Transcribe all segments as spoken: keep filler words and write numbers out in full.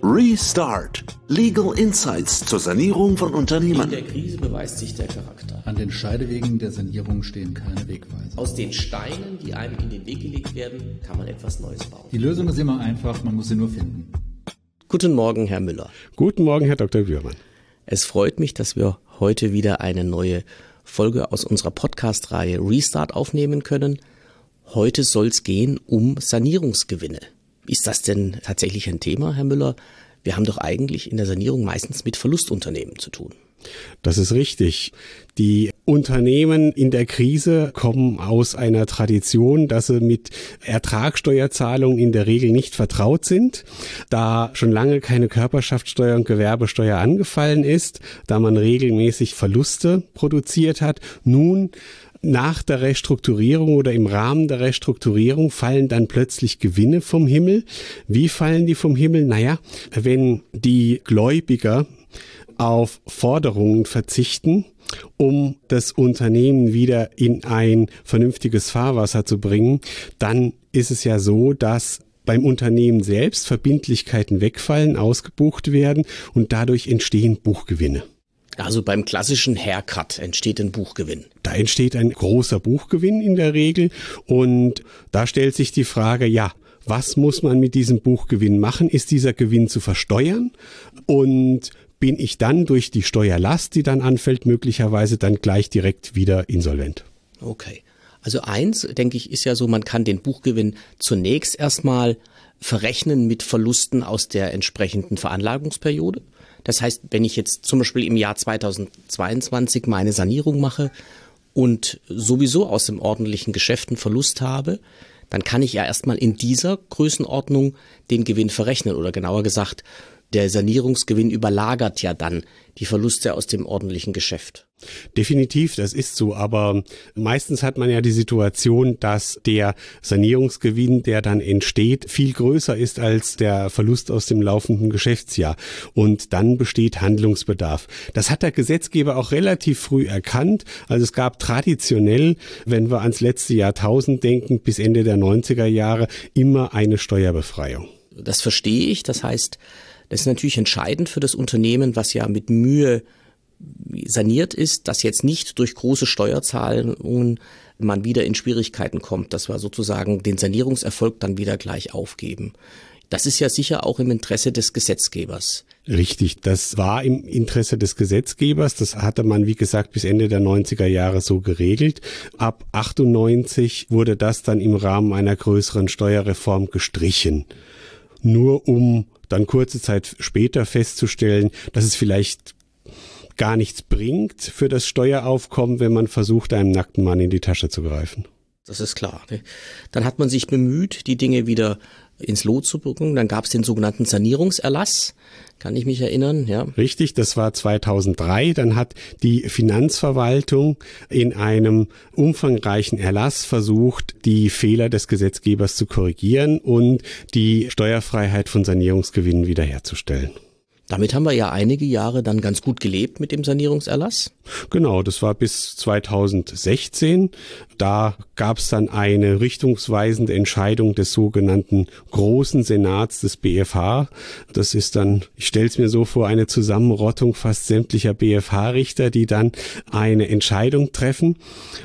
Restart. Legal Insights zur Sanierung von Unternehmen. In der Krise beweist sich der Charakter. An den Scheidewegen der Sanierung stehen keine Wegweiser. Aus den Steinen, die einem in den Weg gelegt werden, kann man etwas Neues bauen. Die Lösung ist immer einfach, man muss sie nur finden. Guten Morgen, Herr Müller. Guten Morgen, Herr Doktor Bührmann. Es freut mich, dass wir heute wieder eine neue Folge aus unserer Podcast-Reihe Restart aufnehmen können. Heute soll es gehen um Sanierungsgewinne. Ist das denn tatsächlich ein Thema, Herr Müller? Wir haben doch eigentlich in der Sanierung meistens mit Verlustunternehmen zu tun. Das ist richtig. Die Unternehmen in der Krise kommen aus einer Tradition, dass sie mit Ertragssteuerzahlungen in der Regel nicht vertraut sind, da schon lange keine Körperschaftssteuer und Gewerbesteuer angefallen ist, da man regelmäßig Verluste produziert hat. Nun nach der Restrukturierung oder im Rahmen der Restrukturierung fallen dann plötzlich Gewinne vom Himmel. Wie fallen die vom Himmel? Naja, wenn die Gläubiger auf Forderungen verzichten, um das Unternehmen wieder in ein vernünftiges Fahrwasser zu bringen, dann ist es ja so, dass beim Unternehmen selbst Verbindlichkeiten wegfallen, ausgebucht werden und dadurch entstehen Buchgewinne. Also beim klassischen Haircut entsteht ein Buchgewinn. Da entsteht ein großer Buchgewinn in der Regel und da stellt sich die Frage, ja, was muss man mit diesem Buchgewinn machen? Ist dieser Gewinn zu versteuern? Und bin ich dann durch die Steuerlast, die dann anfällt, möglicherweise dann gleich direkt wieder insolvent? Okay. Also eins, denke ich, ist ja so, man kann den Buchgewinn zunächst erstmal verrechnen mit Verlusten aus der entsprechenden Veranlagungsperiode. Das heißt, wenn ich jetzt zum Beispiel im Jahr zweitausendzweiundzwanzig meine Sanierung mache und sowieso aus dem ordentlichen Geschäft einen Verlust habe, dann kann ich ja erstmal in dieser Größenordnung den Gewinn verrechnen. Oder genauer gesagt, der Sanierungsgewinn überlagert ja dann die Verluste aus dem ordentlichen Geschäft. Definitiv, das ist so, aber meistens hat man ja die Situation, dass der Sanierungsgewinn, der dann entsteht, viel größer ist als der Verlust aus dem laufenden Geschäftsjahr und dann besteht Handlungsbedarf. Das hat der Gesetzgeber auch relativ früh erkannt, also es gab traditionell, wenn wir ans letzte Jahrtausend denken, bis Ende der neunziger Jahre immer eine Steuerbefreiung. Das verstehe ich, das heißt, das ist natürlich entscheidend für das Unternehmen, was ja mit Mühe saniert ist, dass jetzt nicht durch große Steuerzahlungen man wieder in Schwierigkeiten kommt, dass wir sozusagen den Sanierungserfolg dann wieder gleich aufgeben. Das ist ja sicher auch im Interesse des Gesetzgebers. Richtig, das war im Interesse des Gesetzgebers. Das hatte man, wie gesagt, bis Ende der neunziger Jahre so geregelt. Ab achtundneunzig wurde das dann im Rahmen einer größeren Steuerreform gestrichen. Nur um dann kurze Zeit später festzustellen, dass es vielleicht gar nichts bringt für das Steueraufkommen, wenn man versucht, einem nackten Mann in die Tasche zu greifen. Das ist klar. Dann hat man sich bemüht, die Dinge wieder ins Lot zu bringen. Dann gab es den sogenannten Sanierungserlass, kann ich mich erinnern. Ja. Richtig, das war zweitausenddrei. Dann hat die Finanzverwaltung in einem umfangreichen Erlass versucht, die Fehler des Gesetzgebers zu korrigieren und die Steuerfreiheit von Sanierungsgewinnen wiederherzustellen. Damit haben wir ja einige Jahre dann ganz gut gelebt mit dem Sanierungserlass. Genau, das war bis zweitausendsechzehn. Da gab es dann eine richtungsweisende Entscheidung des sogenannten Großen Senats des B F H. Das ist dann, ich stelle es mir so vor, eine Zusammenrottung fast sämtlicher B F H-Richter, die dann eine Entscheidung treffen.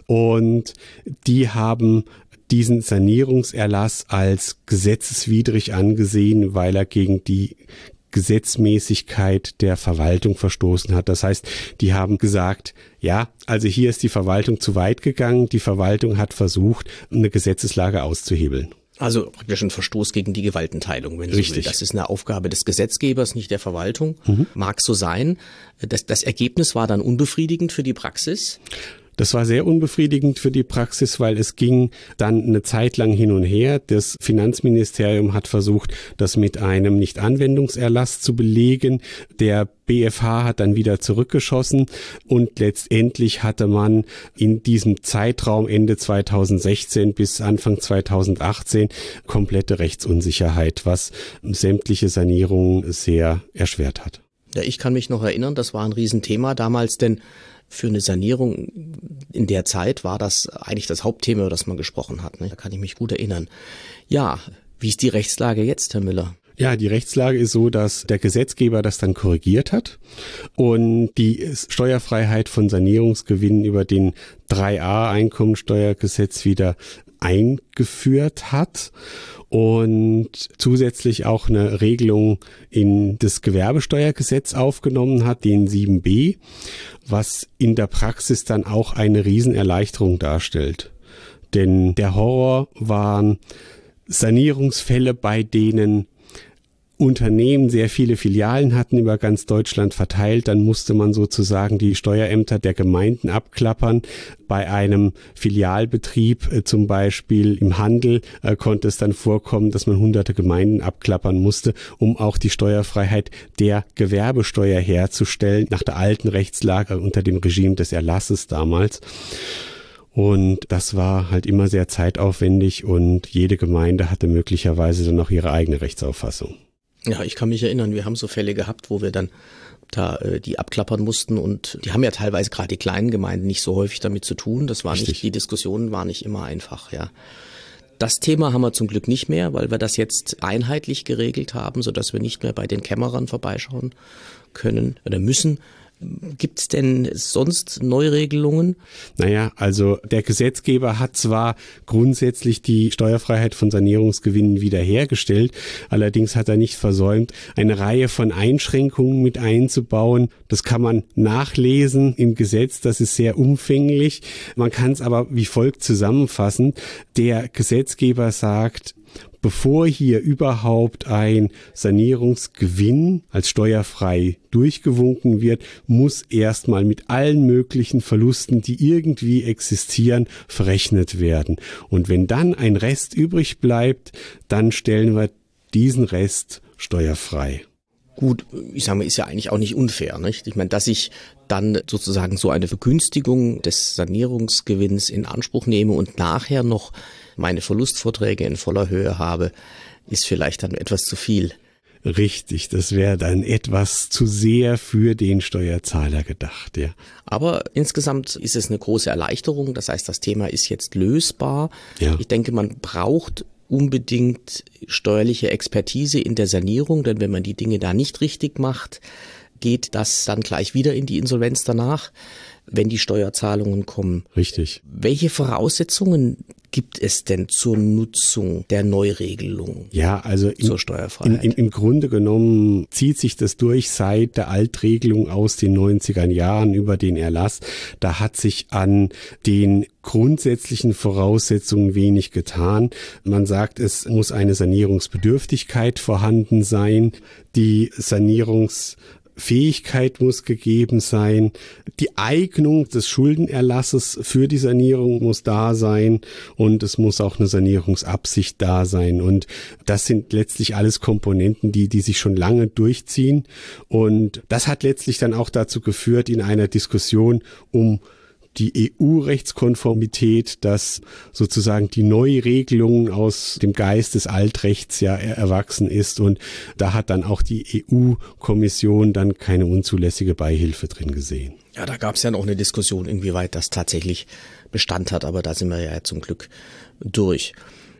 Und die haben diesen Sanierungserlass als gesetzeswidrig angesehen, weil er gegen die Gesetzmäßigkeit der Verwaltung verstoßen hat. Das heißt, die haben gesagt, ja, also hier ist die Verwaltung zu weit gegangen. Die Verwaltung hat versucht, eine Gesetzeslage auszuhebeln. Also praktisch ein Verstoß gegen die Gewaltenteilung, wenn Richtig. So will. Das ist eine Aufgabe des Gesetzgebers, nicht der Verwaltung. Mhm. Mag so sein. Das, das Ergebnis war dann unbefriedigend für die Praxis. Das war sehr unbefriedigend für die Praxis, weil es ging dann eine Zeit lang hin und her. Das Finanzministerium hat versucht, das mit einem Nichtanwendungserlass zu belegen. Der B F H hat dann wieder zurückgeschossen und letztendlich hatte man in diesem Zeitraum Ende zweitausendsechzehn bis Anfang zweitausendachtzehn komplette Rechtsunsicherheit, was sämtliche Sanierungen sehr erschwert hat. Ja, ich kann mich noch erinnern, das war ein Riesenthema damals, denn für eine Sanierung in der Zeit war das eigentlich das Hauptthema, über das man gesprochen hat. Da kann ich mich gut erinnern. Ja, wie ist die Rechtslage jetzt, Herr Müller? Ja, die Rechtslage ist so, dass der Gesetzgeber das dann korrigiert hat und die Steuerfreiheit von Sanierungsgewinnen über den drei a Einkommensteuergesetz wieder eingeführt hat und zusätzlich auch eine Regelung in das Gewerbesteuergesetz aufgenommen hat, den sieben b, was in der Praxis dann auch eine Riesenerleichterung darstellt. Denn der Horror waren Sanierungsfälle, bei denen Unternehmen sehr viele Filialen hatten, über ganz Deutschland verteilt. Dann musste man sozusagen die Steuerämter der Gemeinden abklappern. Bei einem Filialbetrieb, äh, zum Beispiel im Handel, äh, konnte es dann vorkommen, dass man hunderte Gemeinden abklappern musste, um auch die Steuerfreiheit der Gewerbesteuer herzustellen, nach der alten Rechtslage unter dem Regime des Erlasses damals. Und das war halt immer sehr zeitaufwendig und jede Gemeinde hatte möglicherweise dann noch ihre eigene Rechtsauffassung. Ja, ich kann mich erinnern, wir haben so Fälle gehabt, wo wir dann da äh, die abklappern mussten und die haben ja teilweise gerade die kleinen Gemeinden nicht so häufig damit zu tun. Das war Richtig. nicht, die Diskussionen waren nicht immer einfach, ja. Das Thema haben wir zum Glück nicht mehr, weil wir das jetzt einheitlich geregelt haben, sodass wir nicht mehr bei den Kämmerern vorbeischauen können oder müssen. Gibt es denn sonst Neuregelungen? Naja, also der Gesetzgeber hat zwar grundsätzlich die Steuerfreiheit von Sanierungsgewinnen wiederhergestellt, allerdings hat er nicht versäumt, eine Reihe von Einschränkungen mit einzubauen. Das kann man nachlesen im Gesetz, das ist sehr umfänglich. Man kann es aber wie folgt zusammenfassen. Der Gesetzgeber sagt, bevor hier überhaupt ein Sanierungsgewinn als steuerfrei durchgewunken wird, muss erstmal mit allen möglichen Verlusten, die irgendwie existieren, verrechnet werden. Und wenn dann ein Rest übrig bleibt, dann stellen wir diesen Rest steuerfrei. Gut, ich sage mal, ist ja eigentlich auch nicht unfair, nicht? Ich meine, dass ich dann sozusagen so eine Vergünstigung des Sanierungsgewinns in Anspruch nehme und nachher noch meine Verlustvorträge in voller Höhe habe, ist vielleicht dann etwas zu viel. Richtig, das wäre dann etwas zu sehr für den Steuerzahler gedacht, ja. Aber insgesamt ist es eine große Erleichterung. Das heißt, das Thema ist jetzt lösbar. Ja. Ich denke, man braucht unbedingt steuerliche Expertise in der Sanierung, denn wenn man die Dinge da nicht richtig macht, geht das dann gleich wieder in die Insolvenz danach, wenn die Steuerzahlungen kommen. Richtig. Welche Voraussetzungen gibt es denn zur Nutzung der Neuregelung? Ja, also im, zur Steuerfreiheit? In, in, im Grunde genommen zieht sich das durch seit der Altregelung aus den neunziger Jahren über den Erlass. Da hat sich an den grundsätzlichen Voraussetzungen wenig getan. Man sagt, es muss eine Sanierungsbedürftigkeit vorhanden sein. Die Sanierungs Fähigkeit muss gegeben sein, die Eignung des Schuldenerlasses für die Sanierung muss da sein und es muss auch eine Sanierungsabsicht da sein. Und das sind letztlich alles Komponenten, die, die sich schon lange durchziehen. Und das hat letztlich dann auch dazu geführt in einer Diskussion um die E U-Rechtskonformität, dass sozusagen die Neuregelung aus dem Geist des Altrechts ja erwachsen ist und da hat dann auch die E U-Kommission dann keine unzulässige Beihilfe drin gesehen. Ja, da gab es ja noch eine Diskussion, inwieweit das tatsächlich Bestand hat, aber da sind wir ja zum Glück durch.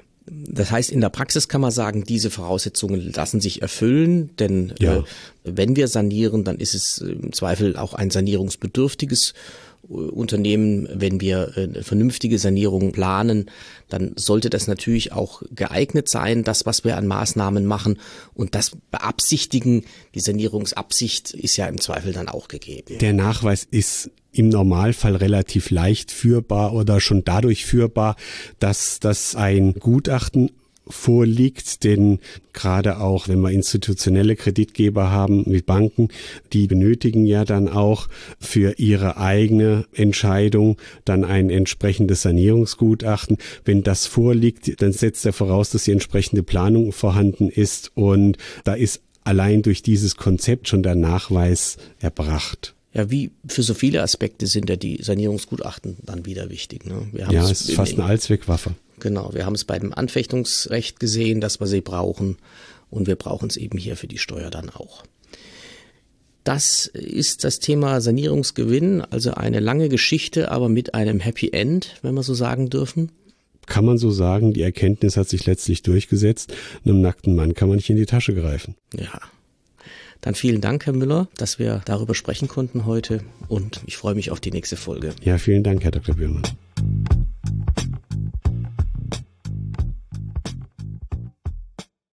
Das heißt, in der Praxis kann man sagen, diese Voraussetzungen lassen sich erfüllen, denn ja. äh, wenn wir sanieren, dann ist es im Zweifel auch ein sanierungsbedürftiges Unternehmen. Wenn wir eine vernünftige Sanierung planen, dann sollte das natürlich auch geeignet sein, das, was wir an Maßnahmen machen und das Beabsichtigen, die Sanierungsabsicht ist ja im Zweifel dann auch gegeben. Der Nachweis ist im Normalfall relativ leicht führbar oder schon dadurch führbar, dass das ein Gutachten vorliegt, denn gerade auch, wenn wir institutionelle Kreditgeber haben wie Banken, die benötigen ja dann auch für ihre eigene Entscheidung dann ein entsprechendes Sanierungsgutachten. Wenn das vorliegt, dann setzt er voraus, dass die entsprechende Planung vorhanden ist und da ist allein durch dieses Konzept schon der Nachweis erbracht. Ja, wie für so viele Aspekte sind ja die Sanierungsgutachten dann wieder wichtig. Ne? Wir haben ja, es ist fast eine Allzweckwaffe. Genau, wir haben es bei dem Anfechtungsrecht gesehen, dass wir sie brauchen und wir brauchen es eben hier für die Steuer dann auch. Das ist das Thema Sanierungsgewinn, also eine lange Geschichte, aber mit einem Happy End, wenn wir so sagen dürfen. kann man so sagen, die Erkenntnis hat sich letztlich durchgesetzt. Einem nackten Mann kann man nicht in die Tasche greifen. Ja. Dann vielen Dank, Herr Müller, dass wir darüber sprechen konnten heute und ich freue mich auf die nächste Folge. Ja, vielen Dank, Herr Doktor Bührmann.